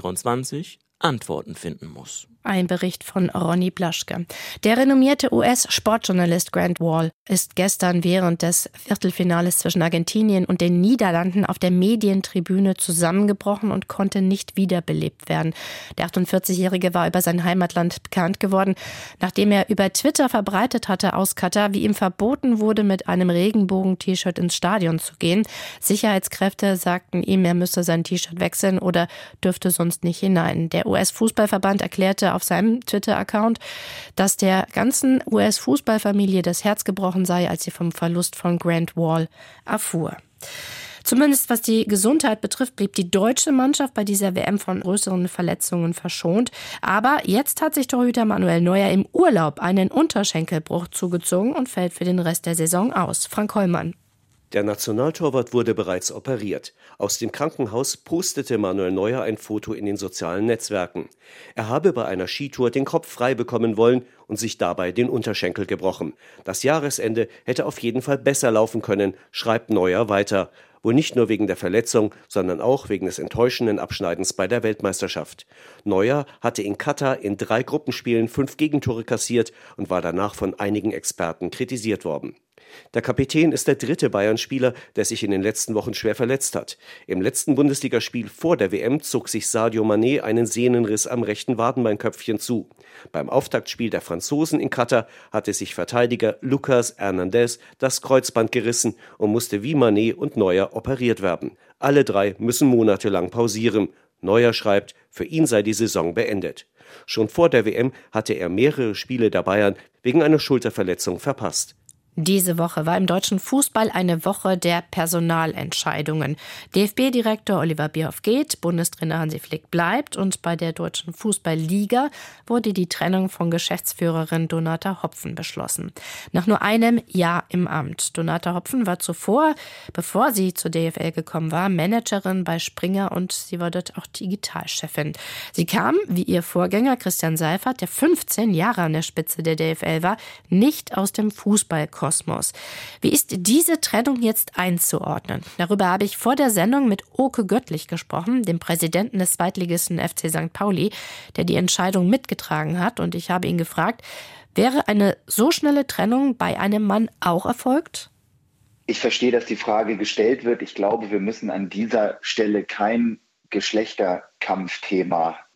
2024 Antworten finden muss. Ein Bericht von Ronny Blaschke. Der renommierte US-Sportjournalist Grant Wahl ist gestern während des Viertelfinales zwischen Argentinien und den Niederlanden auf der Medientribüne zusammengebrochen und konnte nicht wiederbelebt werden. Der 48-Jährige war über sein Heimatland bekannt geworden, nachdem er über Twitter verbreitet hatte aus Katar, wie ihm verboten wurde, mit einem Regenbogen-T-Shirt ins Stadion zu gehen. Sicherheitskräfte sagten ihm, er müsse sein T-Shirt wechseln oder dürfte sonst nicht hinein. Der US-Fußballverband erklärte auf seinem Twitter-Account, dass der ganzen US-Fußballfamilie das Herz gebrochen sei, als sie vom Verlust von Grant Wahl erfuhr. Zumindest was die Gesundheit betrifft, blieb die deutsche Mannschaft bei dieser WM von größeren Verletzungen verschont. Aber jetzt hat sich Torhüter Manuel Neuer im Urlaub einen Unterschenkelbruch zugezogen und fällt für den Rest der Saison aus. Frank Hollmann. Der Nationaltorwart wurde bereits operiert. Aus dem Krankenhaus postete Manuel Neuer ein Foto in den sozialen Netzwerken. Er habe bei einer Skitour den Kopf frei bekommen wollen und sich dabei den Unterschenkel gebrochen. Das Jahresende hätte auf jeden Fall besser laufen können, schreibt Neuer weiter. Wohl nicht nur wegen der Verletzung, sondern auch wegen des enttäuschenden Abschneidens bei der Weltmeisterschaft. Neuer hatte in Katar in 3 Gruppenspielen 5 Gegentore kassiert und war danach von einigen Experten kritisiert worden. Der Kapitän ist der 3. Bayern-Spieler, der sich in den letzten Wochen schwer verletzt hat. Im letzten Bundesligaspiel vor der WM zog sich Sadio Mané einen Sehnenriss am rechten Wadenbeinköpfchen zu. Beim Auftaktspiel der Franzosen in Katar hatte sich Verteidiger Lucas Hernandez das Kreuzband gerissen und musste wie Mané und Neuer operiert werden. Alle 3 müssen monatelang pausieren. Neuer schreibt, für ihn sei die Saison beendet. Schon vor der WM hatte er mehrere Spiele der Bayern wegen einer Schulterverletzung verpasst. Diese Woche war im deutschen Fußball eine Woche der Personalentscheidungen. DFB-Direktor Oliver Bierhoff geht, Bundestrainer Hansi Flick bleibt und bei der deutschen Fußballliga wurde die Trennung von Geschäftsführerin Donata Hopfen beschlossen. Nach nur einem Jahr im Amt. Donata Hopfen war zuvor, bevor sie zur DFL gekommen war, Managerin bei Springer und sie war dort auch Digitalchefin. Sie kam, wie ihr Vorgänger Christian Seifert, der 15 Jahre an der Spitze der DFL war, nicht aus dem Fußballkosmos. Wie ist diese Trennung jetzt einzuordnen? Darüber habe ich vor der Sendung mit Oke Göttlich gesprochen, dem Präsidenten des Zweitligisten FC St. Pauli, der die Entscheidung mitgetragen hat. Und ich habe ihn gefragt, wäre eine so schnelle Trennung bei einem Mann auch erfolgt? Ich verstehe, dass die Frage gestellt wird. Ich glaube, wir müssen an dieser Stelle kein Geschlechterkampfthema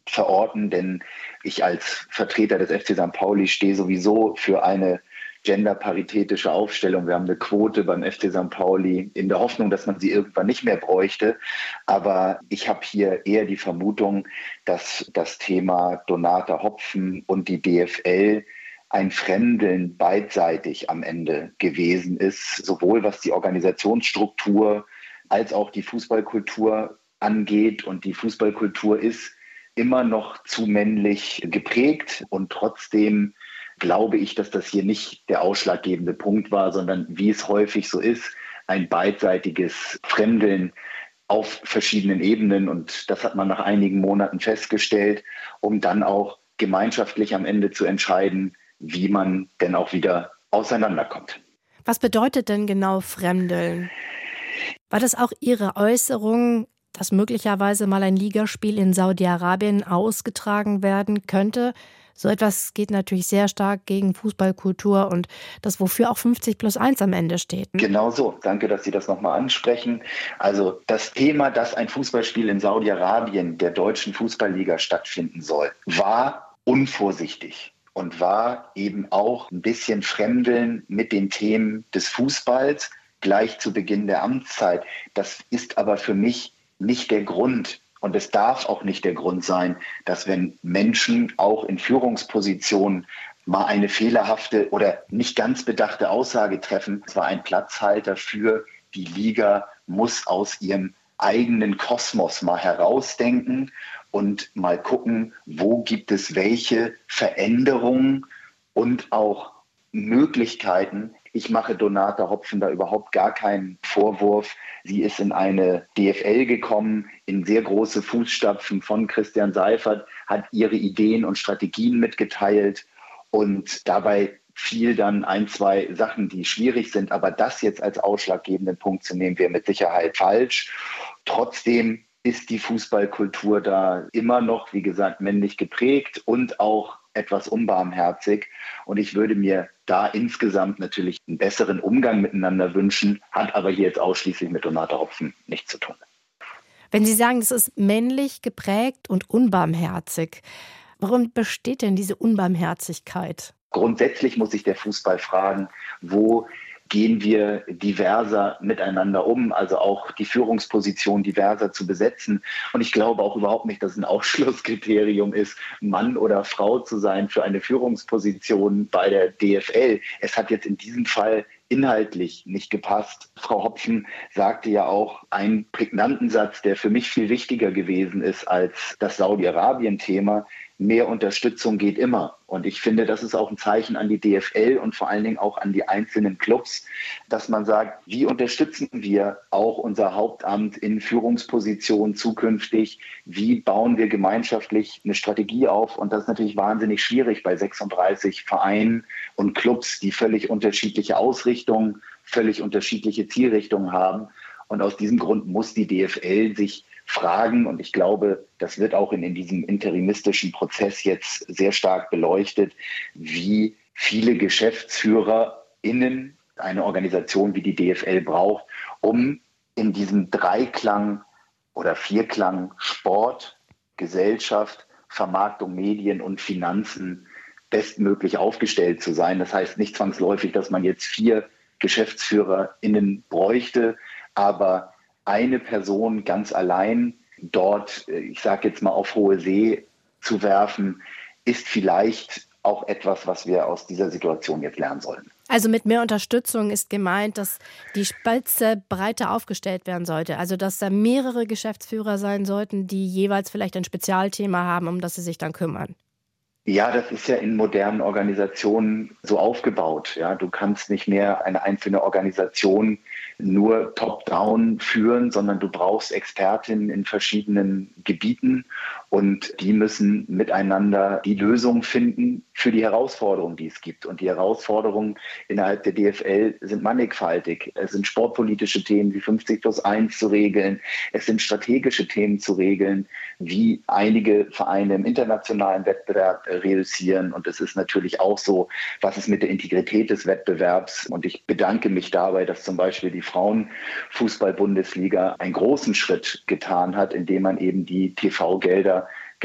verorten, denn ich als Vertreter des FC St. Pauli stehe sowieso für eine genderparitätische Aufstellung. Wir haben eine Quote beim FC St. Pauli in der Hoffnung, dass man sie irgendwann nicht mehr bräuchte. Aber ich habe hier eher die Vermutung, dass das Thema Donata Hopfen und die DFL ein Fremdeln beidseitig am Ende gewesen ist, sowohl was die Organisationsstruktur als auch die Fußballkultur angeht. Und die Fußballkultur ist immer noch zu männlich geprägt und trotzdem glaube ich, dass das hier nicht der ausschlaggebende Punkt war, sondern wie es häufig so ist, ein beidseitiges Fremdeln auf verschiedenen Ebenen. Und das hat man nach einigen Monaten festgestellt, um dann auch gemeinschaftlich am Ende zu entscheiden, wie man denn auch wieder auseinanderkommt. Was bedeutet denn genau Fremdeln? War das auch Ihre Äußerung, dass möglicherweise mal ein Ligaspiel in Saudi-Arabien ausgetragen werden könnte? So etwas geht natürlich sehr stark gegen Fußballkultur und das, wofür auch 50+1 am Ende steht. Genau so. Danke, dass Sie das nochmal ansprechen. Also das Thema, dass ein Fußballspiel in Saudi-Arabien der deutschen Fußballliga stattfinden soll, war unvorsichtig und war eben auch ein bisschen Fremdeln mit den Themen des Fußballs gleich zu Beginn der Amtszeit. Das ist aber für mich nicht der Grund. Und es darf auch nicht der Grund sein, dass wenn Menschen auch in Führungspositionen mal eine fehlerhafte oder nicht ganz bedachte Aussage treffen, es war ein Platzhalter für die Liga, muss aus ihrem eigenen Kosmos mal herausdenken und mal gucken, wo gibt es welche Veränderungen und auch Möglichkeiten. Ich mache Donata Hopfen da überhaupt gar keinen Vorwurf. Sie ist in eine DFL gekommen, in sehr große Fußstapfen von Christian Seifert, hat ihre Ideen und Strategien mitgeteilt und dabei fiel dann 1, 2 Sachen, die schwierig sind. Aber das jetzt als ausschlaggebenden Punkt zu nehmen, wäre mit Sicherheit falsch. Trotzdem ist die Fußballkultur da immer noch, wie gesagt, männlich geprägt und auch etwas unbarmherzig. Und ich würde mir da insgesamt natürlich einen besseren Umgang miteinander wünschen, hat aber hier jetzt ausschließlich mit Donata Hopfen nichts zu tun. Wenn Sie sagen, das ist männlich geprägt und unbarmherzig, warum besteht denn diese Unbarmherzigkeit? Grundsätzlich muss sich der Fußball fragen, wo gehen wir diverser miteinander um, also auch die Führungsposition diverser zu besetzen. Und ich glaube auch überhaupt nicht, dass es ein Ausschlusskriterium ist, Mann oder Frau zu sein für eine Führungsposition bei der DFL. Es hat jetzt in diesem Fall inhaltlich nicht gepasst. Frau Hopfen sagte ja auch einen prägnanten Satz, der für mich viel wichtiger gewesen ist als das Saudi-Arabien-Thema. Mehr Unterstützung geht immer. Und ich finde, das ist auch ein Zeichen an die DFL und vor allen Dingen auch an die einzelnen Clubs, dass man sagt, wie unterstützen wir auch unser Hauptamt in Führungspositionen zukünftig? Wie bauen wir gemeinschaftlich eine Strategie auf? Und das ist natürlich wahnsinnig schwierig bei 36 Vereinen und Clubs, die völlig unterschiedliche Ausrichtungen, völlig unterschiedliche Zielrichtungen haben. Und aus diesem Grund muss die DFL sich fragen, und ich glaube, das wird auch in diesem interimistischen Prozess jetzt sehr stark beleuchtet, wie viele GeschäftsführerInnen eine Organisation wie die DFL braucht, um in diesem Dreiklang oder Vierklang Sport, Gesellschaft, Vermarktung, Medien und Finanzen bestmöglich aufgestellt zu sein. Das heißt nicht zwangsläufig, dass man jetzt 4 GeschäftsführerInnen bräuchte, aber eine Person ganz allein dort, ich sage jetzt mal auf hohe See zu werfen, ist vielleicht auch etwas, was wir aus dieser Situation jetzt lernen sollen. Also mit mehr Unterstützung ist gemeint, dass die Spitze breiter aufgestellt werden sollte. Also dass da mehrere Geschäftsführer sein sollten, die jeweils vielleicht ein Spezialthema haben, um das sie sich dann kümmern. Ja, das ist ja in modernen Organisationen so aufgebaut. Ja, du kannst nicht mehr eine einzelne Organisation nur top-down führen, sondern du brauchst Expertinnen in verschiedenen Gebieten und die müssen miteinander die Lösung finden für die Herausforderungen, die es gibt. Und die Herausforderungen innerhalb der DFL sind mannigfaltig. Es sind sportpolitische Themen wie 50+1 zu regeln. Es sind strategische Themen zu regeln, wie einige Vereine im internationalen Wettbewerb reüssieren. Und es ist natürlich auch so, was ist mit der Integrität des Wettbewerbs. Und ich bedanke mich dabei, dass zum Beispiel die Frauenfußball-Bundesliga einen großen Schritt getan hat, indem man eben die TV-Gelder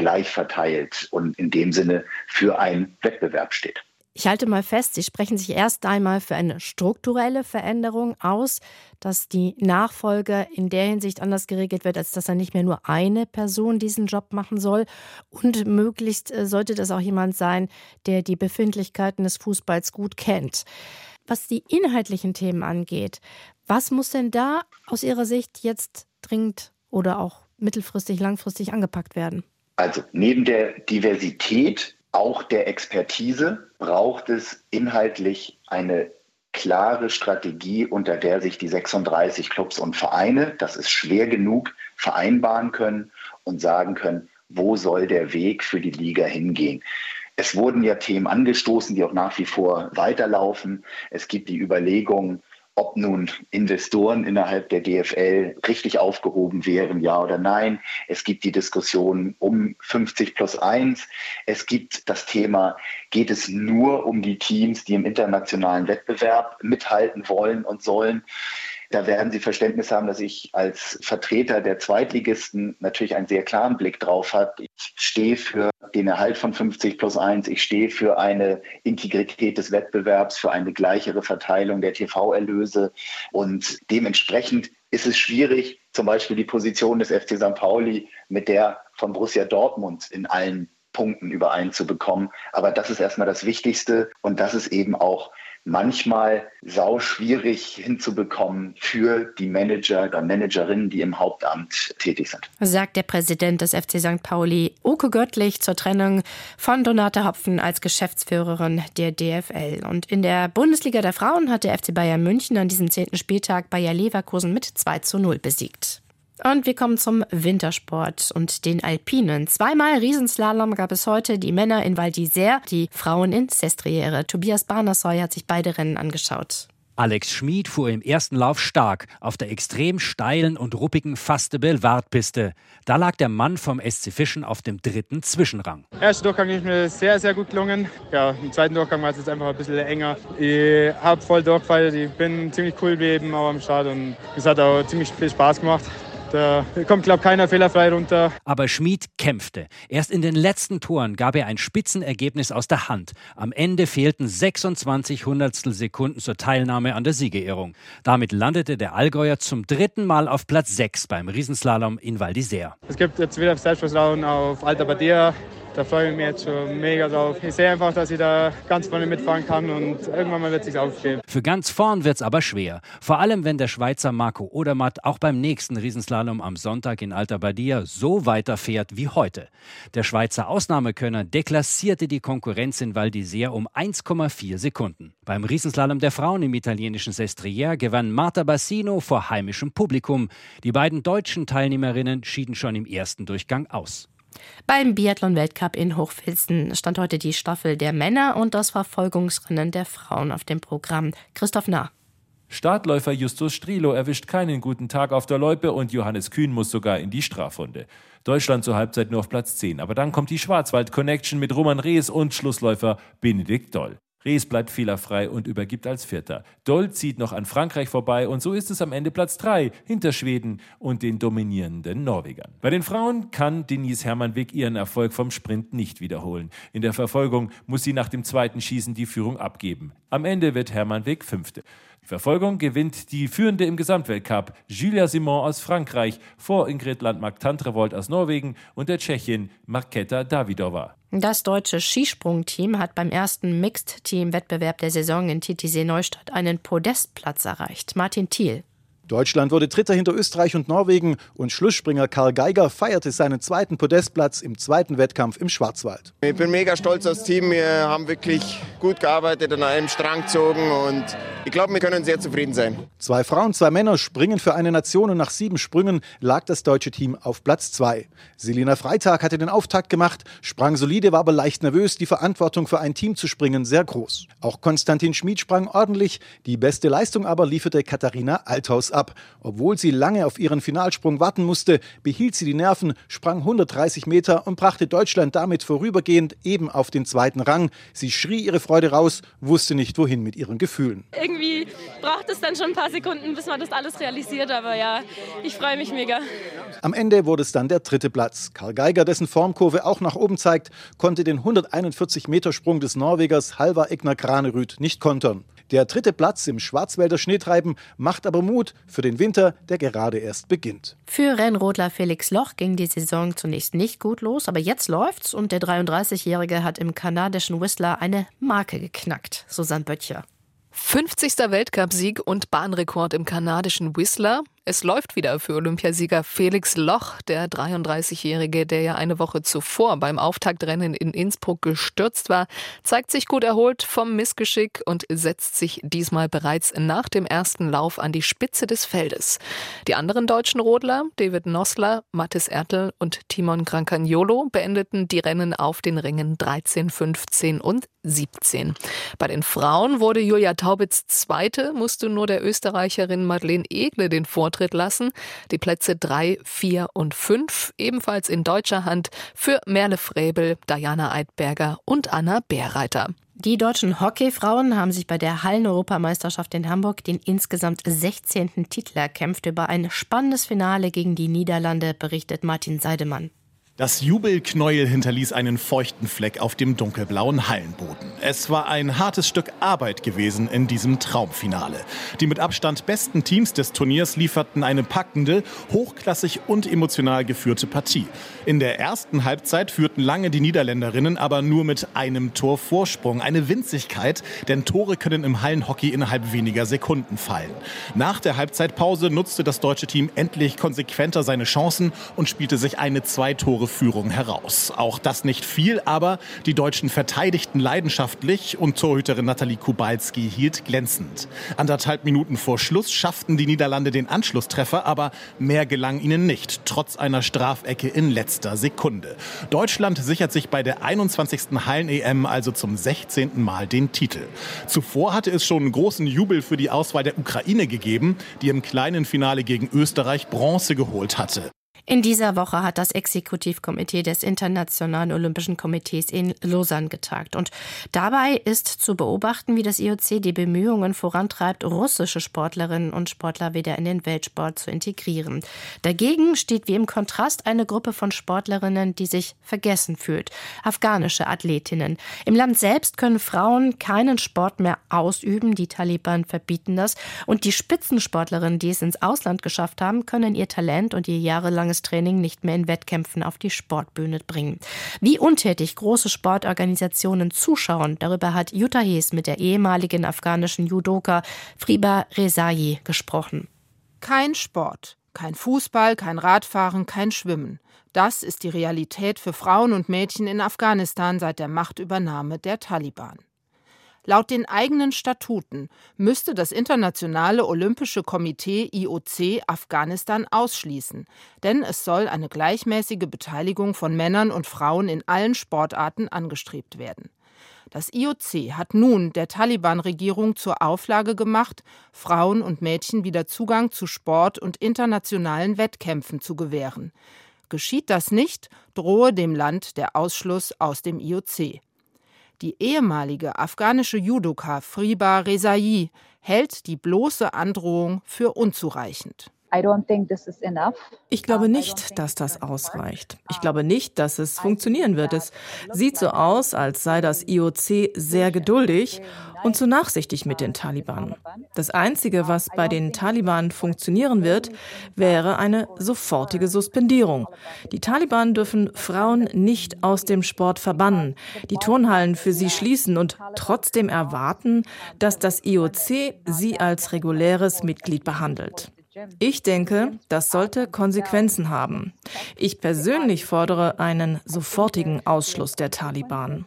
gleich verteilt und in dem Sinne für einen Wettbewerb steht. Ich halte mal fest, Sie sprechen sich erst einmal für eine strukturelle Veränderung aus, dass die Nachfolge in der Hinsicht anders geregelt wird, als dass er nicht mehr nur eine Person diesen Job machen soll. Und möglichst sollte das auch jemand sein, der die Befindlichkeiten des Fußballs gut kennt. Was die inhaltlichen Themen angeht, was muss denn da aus Ihrer Sicht jetzt dringend oder auch mittelfristig, langfristig angepackt werden? Also neben der Diversität, auch der Expertise, braucht es inhaltlich eine klare Strategie, unter der sich die 36 Clubs und Vereine, das ist schwer genug, vereinbaren können und sagen können, wo soll der Weg für die Liga hingehen. Es wurden ja Themen angestoßen, die auch nach wie vor weiterlaufen. Es gibt die Überlegung, ob nun Investoren innerhalb der DFL richtig aufgehoben wären, ja oder nein. Es gibt die Diskussion um 50+1. Es gibt das Thema, geht es nur um die Teams, die im internationalen Wettbewerb mithalten wollen und sollen. Da werden Sie Verständnis haben, dass ich als Vertreter der Zweitligisten natürlich einen sehr klaren Blick drauf habe. Ich stehe für den Erhalt von 50+1. Ich stehe für eine Integrität des Wettbewerbs, für eine gleichere Verteilung der TV-Erlöse. Und dementsprechend ist es schwierig, zum Beispiel die Position des FC St. Pauli mit der von Borussia Dortmund in allen Punkten übereinzubekommen. Aber das ist erstmal das Wichtigste und das ist eben auch manchmal sauschwierig hinzubekommen für die Manager oder Managerinnen, die im Hauptamt tätig sind. Sagt der Präsident des FC St. Pauli, Uke Göttlich, zur Trennung von Donata Hopfen als Geschäftsführerin der DFL. Und in der Bundesliga der Frauen hat der FC Bayern München an diesem 10. Spieltag Bayer Leverkusen mit 2:0 besiegt. Und wir kommen zum Wintersport und den Alpinen. 2-mal Riesenslalom gab es heute, die Männer in Val d'Isère, die Frauen in Sestriere. Tobias Barnasoy hat sich beide Rennen angeschaut. Alex Schmid fuhr im ersten Lauf stark auf der extrem steilen und ruppigen Faste-Belvard-Piste. Da lag der Mann vom SC Fischen auf dem 3. Zwischenrang. Der erste Durchgang ist mir sehr, sehr gut gelungen. Ja, im zweiten Durchgang war es jetzt einfach ein bisschen enger. Ich habe voll durchgefeiert, ich bin ziemlich cool geblieben auch am Start und es hat auch ziemlich viel Spaß gemacht. Da kommt, glaube ich, keiner fehlerfrei runter. Aber Schmid kämpfte. Erst in den letzten Toren gab er ein Spitzenergebnis aus der Hand. Am Ende fehlten 26 Hundertstel Sekunden zur Teilnahme an der Siegerehrung. Damit landete der Allgäuer zum 3. Mal auf Platz 6 beim Riesenslalom in Val d'Isère. Es gibt jetzt wieder Selbstvertrauen auf Alta Badia. Da freue ich mich jetzt schon mega drauf. Ich sehe einfach, dass ich da ganz vorne mitfahren kann und irgendwann mal wird es sich aufgeben. Für ganz vorn wird es aber schwer. Vor allem, wenn der Schweizer Marco Odermatt auch beim nächsten Riesenslalom am Sonntag in Alta Badia so weiterfährt wie heute. Der Schweizer Ausnahmekönner deklassierte die Konkurrenz in Val d'Isère um 1,4 Sekunden. Beim Riesenslalom der Frauen im italienischen Sestriere gewann Marta Bassino vor heimischem Publikum. Die beiden deutschen Teilnehmerinnen schieden schon im ersten Durchgang aus. Beim Biathlon-Weltcup in Hochfilzen stand heute die Staffel der Männer und das Verfolgungsrennen der Frauen auf dem Programm. Christoph Nah. Startläufer Justus Strilo erwischt keinen guten Tag auf der Loipe und Johannes Kühn muss sogar in die Strafrunde. Deutschland zur Halbzeit nur auf Platz 10. Aber dann kommt die Schwarzwald-Connection mit Roman Rees und Schlussläufer Benedikt Doll. Rees bleibt fehlerfrei und übergibt als Vierter. Doll zieht noch an Frankreich vorbei und so ist es am Ende Platz 3 hinter Schweden und den dominierenden Norwegern. Bei den Frauen kann Denise Hermann-Wick ihren Erfolg vom Sprint nicht wiederholen. In der Verfolgung muss sie nach dem zweiten Schießen die Führung abgeben. Am Ende wird Hermann-Wick Fünfte. Die Verfolgung gewinnt die Führende im Gesamtweltcup, Julia Simon aus Frankreich, vor Ingrid Landmark-Tantrevold aus Norwegen und der Tschechin Markéta Davidová. Das deutsche Skisprungteam hat beim ersten Mixed-Team-Wettbewerb der Saison in Titisee-Neustadt einen Podestplatz erreicht. Martin Thiel. Deutschland wurde Dritter hinter Österreich und Norwegen und Schlussspringer Karl Geiger feierte seinen zweiten Podestplatz im zweiten Wettkampf im Schwarzwald. Ich bin mega stolz aufs Team. Wir haben wirklich gut gearbeitet, an einem Strang gezogen und ich glaube, wir können sehr zufrieden sein. 2 Frauen, 2 Männer springen für eine Nation und nach 7 Sprüngen lag das deutsche Team auf Platz 2. Selina Freitag hatte den Auftakt gemacht, sprang solide, war aber leicht nervös, die Verantwortung für ein Team zu springen sehr groß. Auch Konstantin Schmid sprang ordentlich, die beste Leistung aber lieferte Katharina Althaus ab. ab. Obwohl sie lange auf ihren Finalsprung warten musste, behielt sie die Nerven, sprang 130 Meter und brachte Deutschland damit vorübergehend eben auf den zweiten Rang. Sie schrie ihre Freude raus, wusste nicht wohin mit ihren Gefühlen. Irgendwie braucht es dann schon ein paar Sekunden, bis man das alles realisiert, aber ja, ich freue mich mega. Am Ende wurde es dann der 3. Platz. Karl Geiger, dessen Formkurve auch nach oben zeigt, konnte den 141-Meter-Sprung des Norwegers Halvard Egner Granerud nicht kontern. Der 3. Platz im Schwarzwälder Schneetreiben macht aber Mut für den Winter, der gerade erst beginnt. Für Rennrodler Felix Loch ging die Saison zunächst nicht gut los, aber jetzt läuft's und der 33-Jährige hat im kanadischen Whistler eine Marke geknackt. Susanne Böttcher. 50. Weltcupsieg und Bahnrekord im kanadischen Whistler. Es läuft wieder für Olympiasieger Felix Loch, der 33-Jährige, der ja eine Woche zuvor beim Auftaktrennen in Innsbruck gestürzt war, zeigt sich gut erholt vom Missgeschick und setzt sich diesmal bereits nach dem ersten Lauf an die Spitze des Feldes. Die anderen deutschen Rodler, David Nossler, Mathis Ertl und Timon Grancagnolo, beendeten die Rennen auf den Rängen 13, 15 und 17. Bei den Frauen wurde Julia Taubitz Zweite, musste nur der Österreicherin Madeleine Egle den Vortritt lassen. Die Plätze 3, 4 und 5 ebenfalls in deutscher Hand für Merle Fräbel, Diana Eidberger und Anna Bärreiter. Die deutschen Hockeyfrauen haben sich bei der Hallen-Europameisterschaft in Hamburg den insgesamt 16. Titel erkämpft. Über ein spannendes Finale gegen die Niederlande berichtet Martin Seidemann. Das Jubelknäuel hinterließ einen feuchten Fleck auf dem dunkelblauen Hallenboden. Es war ein hartes Stück Arbeit gewesen in diesem Traumfinale. Die mit Abstand besten Teams des Turniers lieferten eine packende, hochklassig und emotional geführte Partie. In der ersten Halbzeit führten lange die Niederländerinnen, aber nur mit einem Tor Vorsprung. Eine Winzigkeit, denn Tore können im Hallenhockey innerhalb weniger Sekunden fallen. Nach der Halbzeitpause nutzte das deutsche Team endlich konsequenter seine Chancen und spielte sich eine 2-Tore-Führung heraus. Auch das nicht viel, aber die Deutschen verteidigten leidenschaftlich und Torhüterin Nathalie Kubalski hielt glänzend. 1,5 Minuten vor Schluss schafften die Niederlande den Anschlusstreffer, aber mehr gelang ihnen nicht, trotz einer Strafecke in letzter Sekunde. Deutschland sichert sich bei der 21. Hallen-EM also zum 16. Mal den Titel. Zuvor hatte es schon einen großen Jubel für die Auswahl der Ukraine gegeben, die im kleinen Finale gegen Österreich Bronze geholt hatte. In dieser Woche hat das Exekutivkomitee des Internationalen Olympischen Komitees in Lausanne getagt. Und dabei ist zu beobachten, wie das IOC die Bemühungen vorantreibt, russische Sportlerinnen und Sportler wieder in den Weltsport zu integrieren. Dagegen steht wie im Kontrast eine Gruppe von Sportlerinnen, die sich vergessen fühlt. Afghanische Athletinnen. Im Land selbst können Frauen keinen Sport mehr ausüben. Die Taliban verbieten das. Und die Spitzensportlerinnen, die es ins Ausland geschafft haben, können ihr Talent und ihr jahrelanges Training nicht mehr in Wettkämpfen auf die Sportbühne bringen. Wie untätig große Sportorganisationen zuschauen, darüber hat Jutta Hees mit der ehemaligen afghanischen Judoka Friba Rezai gesprochen. Kein Sport, kein Fußball, kein Radfahren, kein Schwimmen. Das ist die Realität für Frauen und Mädchen in Afghanistan seit der Machtübernahme der Taliban. Laut den eigenen Statuten müsste das Internationale Olympische Komitee IOC Afghanistan ausschließen, denn es soll eine gleichmäßige Beteiligung von Männern und Frauen in allen Sportarten angestrebt werden. Das IOC hat nun der Taliban-Regierung zur Auflage gemacht, Frauen und Mädchen wieder Zugang zu Sport und internationalen Wettkämpfen zu gewähren. Geschieht das nicht, drohe dem Land der Ausschluss aus dem IOC. Die ehemalige afghanische Judoka Friba Rezai hält die bloße Androhung für unzureichend. Ich glaube nicht, dass das ausreicht. Ich glaube nicht, dass es funktionieren wird. Es sieht so aus, als sei das IOC sehr geduldig und zu nachsichtig mit den Taliban. Das Einzige, was bei den Taliban funktionieren wird, wäre eine sofortige Suspendierung. Die Taliban dürfen Frauen nicht aus dem Sport verbannen, die Turnhallen für sie schließen und trotzdem erwarten, dass das IOC sie als reguläres Mitglied behandelt. Ich denke, das sollte Konsequenzen haben. Ich persönlich fordere einen sofortigen Ausschluss der Taliban.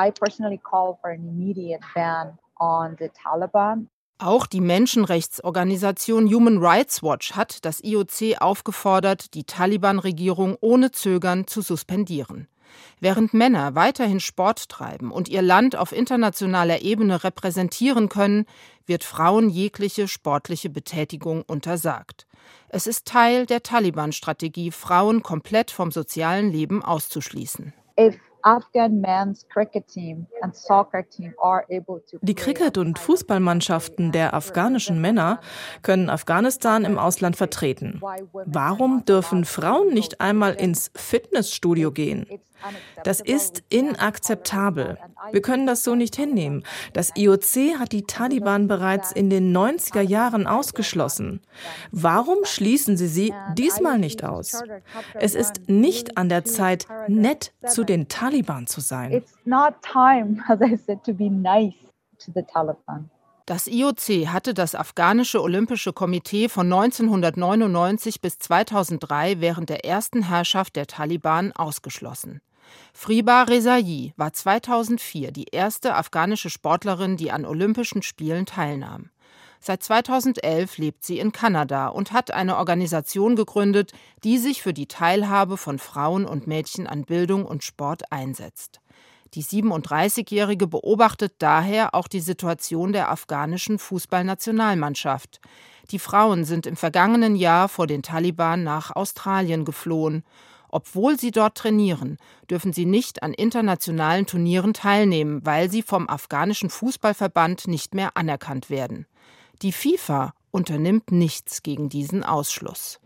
Auch die Menschenrechtsorganisation Human Rights Watch hat das IOC aufgefordert, die Taliban-Regierung ohne Zögern zu suspendieren. Während Männer weiterhin Sport treiben und ihr Land auf internationaler Ebene repräsentieren können, wird Frauen jegliche sportliche Betätigung untersagt. Es ist Teil der Taliban-Strategie, Frauen komplett vom sozialen Leben auszuschließen. Die Cricket- und Fußballmannschaften der afghanischen Männer können Afghanistan im Ausland vertreten. Warum dürfen Frauen nicht einmal ins Fitnessstudio gehen? Das ist inakzeptabel. Wir können das so nicht hinnehmen. Das IOC hat die Taliban bereits in den 90er Jahren ausgeschlossen. Warum schließen sie diesmal nicht aus? Es ist nicht an der Zeit, nett zu den Taliban zu sein. Das IOC hatte das afghanische Olympische Komitee von 1999 bis 2003 während der ersten Herrschaft der Taliban ausgeschlossen. Friba Rezai war 2004 die erste afghanische Sportlerin, die an Olympischen Spielen teilnahm. Seit 2011 lebt sie in Kanada und hat eine Organisation gegründet, die sich für die Teilhabe von Frauen und Mädchen an Bildung und Sport einsetzt. Die 37-Jährige beobachtet daher auch die Situation der afghanischen Fußballnationalmannschaft. Die Frauen sind im vergangenen Jahr vor den Taliban nach Australien geflohen. Obwohl sie dort trainieren, dürfen sie nicht an internationalen Turnieren teilnehmen, weil sie vom afghanischen Fußballverband nicht mehr anerkannt werden. Die FIFA unternimmt nichts gegen diesen Ausschluss.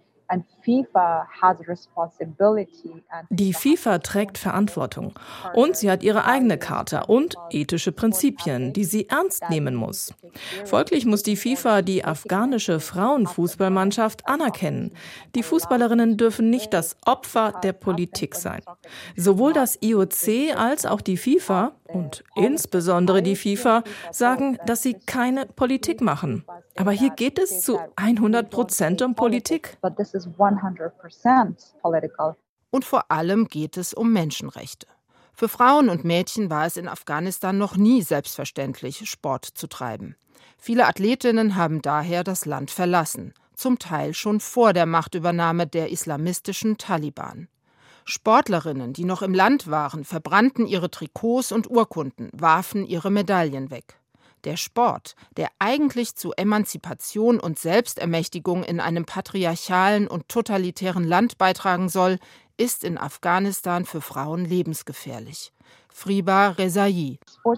Die FIFA trägt Verantwortung und sie hat ihre eigene Charta und ethische Prinzipien, die sie ernst nehmen muss. Folglich muss die FIFA die afghanische Frauenfußballmannschaft anerkennen. Die Fußballerinnen dürfen nicht das Opfer der Politik sein. Sowohl das IOC als auch die FIFA und insbesondere die FIFA sagen, dass sie keine Politik machen. Aber hier geht es zu 100% um Politik. Und vor allem geht es um Menschenrechte. Für Frauen und Mädchen war es in Afghanistan noch nie selbstverständlich, Sport zu treiben. Viele Athletinnen haben daher das Land verlassen, zum Teil schon vor der Machtübernahme der islamistischen Taliban. Sportlerinnen, die noch im Land waren, verbrannten ihre Trikots und Urkunden, warfen ihre Medaillen weg. Der Sport, der eigentlich zu Emanzipation und Selbstermächtigung in einem patriarchalen und totalitären Land beitragen soll, ist in Afghanistan für Frauen lebensgefährlich. Friba Rezai.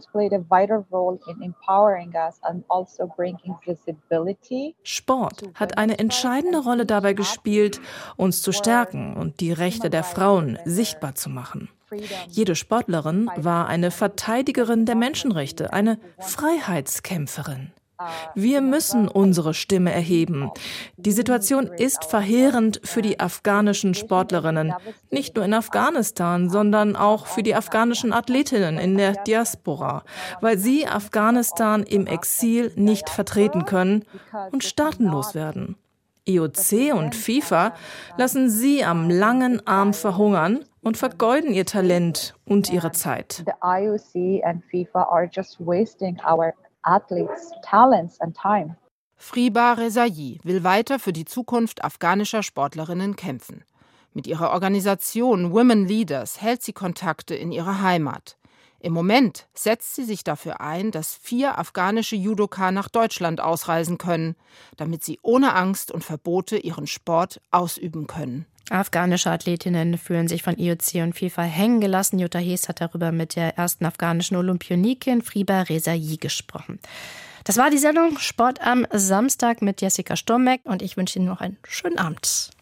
Sport hat eine entscheidende Rolle dabei gespielt, uns zu stärken und die Rechte der Frauen sichtbar zu machen. Jede Sportlerin war eine Verteidigerin der Menschenrechte, eine Freiheitskämpferin. Wir müssen unsere Stimme erheben. Die Situation ist verheerend für die afghanischen Sportlerinnen, nicht nur in Afghanistan, sondern auch für die afghanischen Athletinnen in der Diaspora, weil sie Afghanistan im Exil nicht vertreten können und staatenlos werden. IOC und FIFA lassen sie am langen Arm verhungern und vergeuden ihr Talent und ihre Zeit. The IOC and FIFA are just wasting our athletes' talents and time. Friba Rezai will weiter für die Zukunft afghanischer Sportlerinnen kämpfen. Mit ihrer Organisation Women Leaders hält sie Kontakte in ihre Heimat. Im Moment setzt sie sich dafür ein, dass 4 afghanische Judoka nach Deutschland ausreisen können, damit sie ohne Angst und Verbote ihren Sport ausüben können. Afghanische Athletinnen fühlen sich von IOC und FIFA hängen gelassen. Jutta Hees hat darüber mit der ersten afghanischen Olympionikin Friba Rezai gesprochen. Das war die Sendung Sport am Samstag mit Jessica Stommeck und ich wünsche Ihnen noch einen schönen Abend.